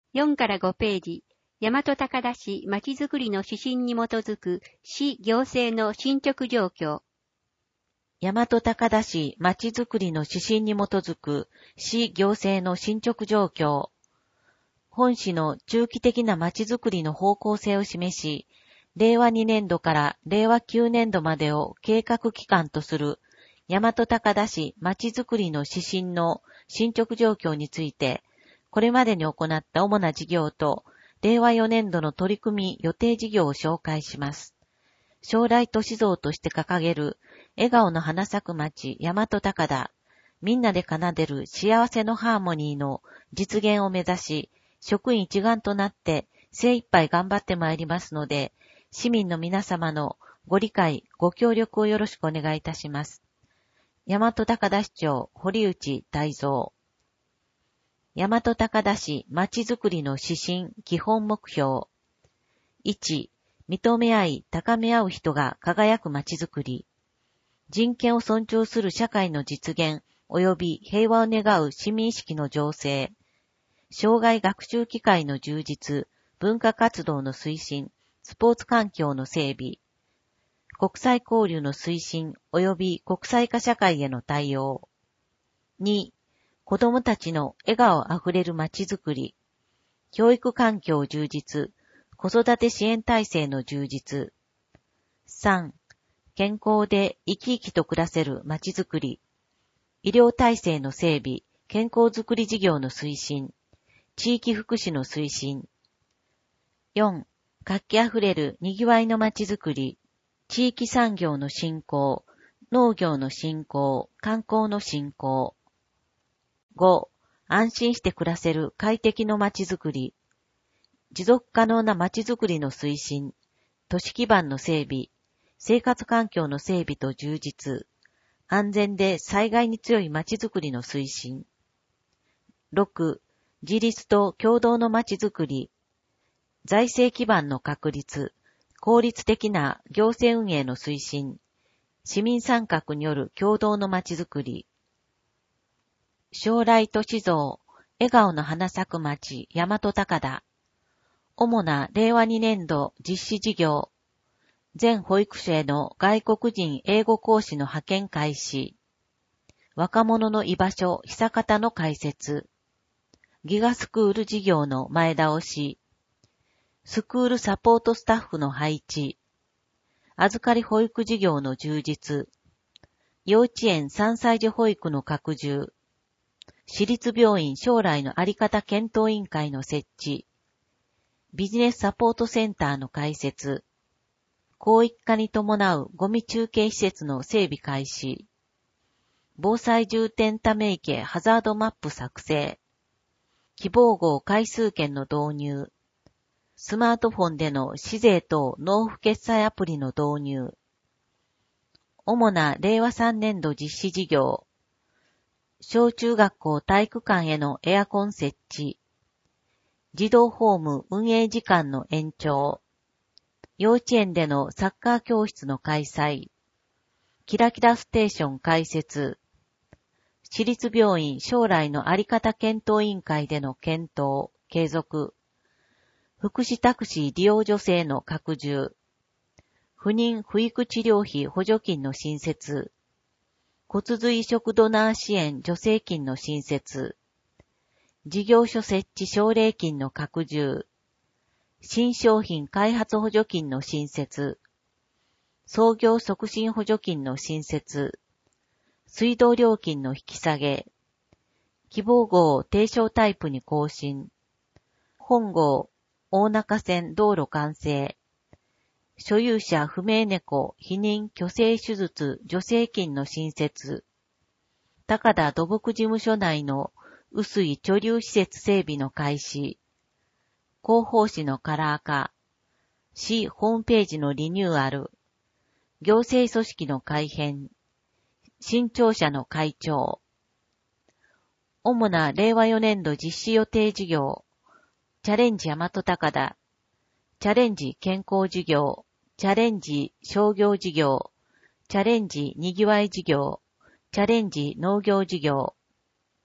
4から5ページ、大和高田市まちづくりの指針に基づく市行政の進捗状況。 大和高田市まちづくりの指針に基づく市行政の進捗状況。本市の中期的なまちづくりの方向性を示し、令和2年度から令和9年度までを計画期間とする大和高田市まちづくりの指針の進捗状況について、これまでに行った主な事業と、令和4年度の取り組み予定事業を紹介します。将来都市像として掲げる、笑顔の花咲く町大和高田、みんなで奏でる幸せのハーモニーの実現を目指し、職員一丸となって精一杯頑張ってまいりますので、市民の皆様のご理解、ご協力をよろしくお願いいたします。大和高田市長、堀内泰造。大和高田市まちづくりの指針基本目標。1、認め合い、高め合う人が輝くまちづくり。人権を尊重する社会の実現及び平和を願う市民意識の醸成。障害学習機会の充実、文化活動の推進、スポーツ環境の整備。国際交流の推進及び国際化社会への対応。2、子どもたちの笑顔あふれるまちづくり。教育環境充実、子育て支援体制の充実。3、健康で生き生きと暮らせるまちづくり。医療体制の整備、健康づくり事業の推進。地域福祉の推進。4、活気あふれるにぎわいのまちづくり。地域産業の振興、農業の振興、観光の振興。5、安心して暮らせる快適のまちづくり。持続可能なまちづくりの推進、都市基盤の整備、生活環境の整備と充実、安全で災害に強いまちづくりの推進。6、自立と共同のまちづくり、財政基盤の確立、効率的な行政運営の推進、市民参画による共同のまちづくり。将来都市像、笑顔の花咲く町大和高田。主な令和2年度実施事業。全保育所への外国人英語講師の派遣開始。若者の居場所久方の開設。ギガスクール事業の前倒し。スクールサポートスタッフの配置。預かり保育事業の充実。幼稚園3歳児保育の拡充。私立病院将来のあり方検討委員会の設置。ビジネスサポートセンターの開設。広域化に伴うゴミ中継施設の整備開始。防災重点ため池ハザードマップ作成。希望号回数券の導入。スマートフォンでの市税等納付決済アプリの導入。主な令和3年度実施事業。小中学校体育館へのエアコン設置。児童ホーム運営時間の延長。幼稚園でのサッカー教室の開催。キラキラステーション開設。私立病院将来のあり方検討委員会での検討、継続。福祉タクシー利用助成の拡充。不妊不育治療費補助金の新設。骨髄移植ドナー支援助成金の新設。事業所設置奨励金の拡充。新商品開発補助金の新設。創業促進補助金の新設。水道料金の引き下げ。希望号低床タイプに更新。本号大中線道路完成。所有者不明猫避妊去勢手術助成金の新設。高田土木事務所内の雨水貯留施設整備の開始。広報誌のカラー化。市ホームページのリニューアル。行政組織の改編。新庁舎の改調。主な令和4年度実施予定事業。チャレンジ大和高田。チャレンジ健康事業。チャレンジ商業事業。チャレンジにぎわい事業。チャレンジ農業事業。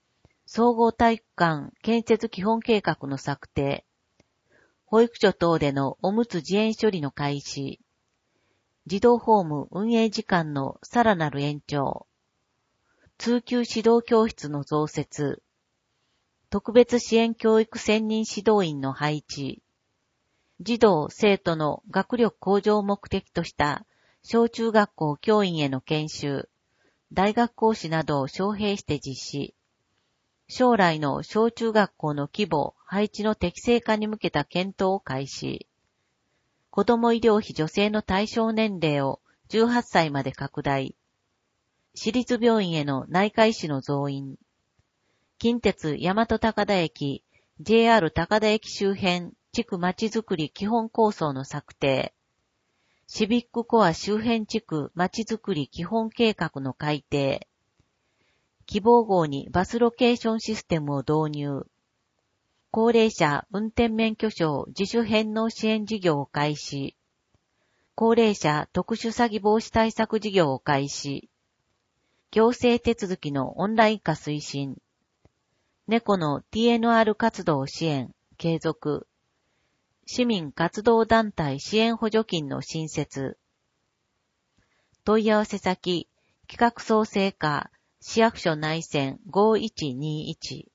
総合体育館建設基本計画の策定、保育所等でのおむつ自演処理の開始、児童ホーム運営時間のさらなる延長、通級指導教室の増設、特別支援教育専任指導員の配置、児童・生徒の学力向上を目的とした小中学校教員への研修、大学講師などを招聘して実施、将来の小中学校の規模・配置の適正化に向けた検討を開始、子ども医療費助成の対象年齢を18歳まで拡大、私立病院への内科医師の増員、近鉄大和高田駅、JR 高田駅周辺地区まちづくり基本構想の策定、シビックコア周辺地区まちづくり基本計画の改定、希望号にバスロケーションシステムを導入、高齢者運転免許証自主返納支援事業を開始、高齢者特殊詐欺防止対策事業を開始、行政手続きのオンライン化推進、猫の TNR 活動支援、継続、市民活動団体支援補助金の新設、問い合わせ先、企画創生課、市役所内線5121